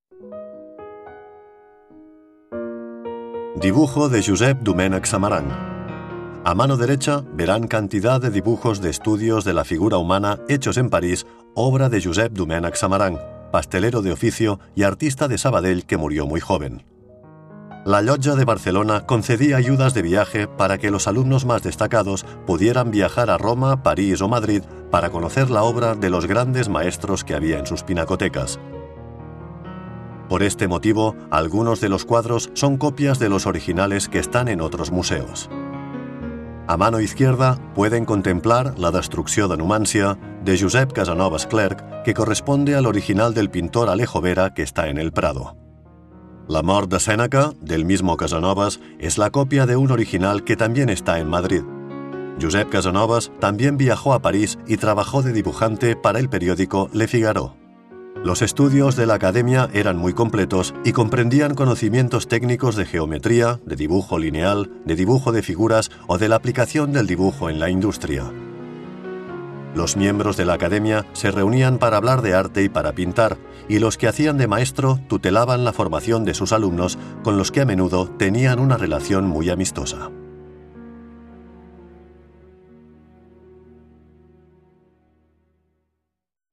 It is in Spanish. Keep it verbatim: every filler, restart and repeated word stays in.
Dibujo de Josep Domènech Samaranch. A mano derecha verán cantidad de dibujos de estudios de la figura humana hechos en París, obra de Josep Domènech Samaranch, pastelero de oficio y artista de Sabadell que murió muy joven. La Llotja de Barcelona concedía ayudas de viaje para que los alumnos más destacados pudieran viajar a Roma, París o Madrid para conocer la obra de los grandes maestros que había en sus pinacotecas. Por este motivo, algunos de los cuadros son copias de los originales que están en otros museos. A mano izquierda pueden contemplar La destrucció de Numància, de Josep Casanovas Clerc, que corresponde al original del pintor Alejo Vera que está en el Prado. La mort de Sèneca, del mismo Casanovas, es la copia de un original que también está en Madrid. Josep Casanovas también viajó a París y trabajó de dibujante para el periódico Le Figaro. Los estudios de la academia eran muy completos y comprendían conocimientos técnicos de geometría, de dibujo lineal, de dibujo de figuras o de la aplicación del dibujo en la industria. Los miembros de la academia se reunían para hablar de arte y para pintar, y los que hacían de maestro tutelaban la formación de sus alumnos, con los que a menudo tenían una relación muy amistosa.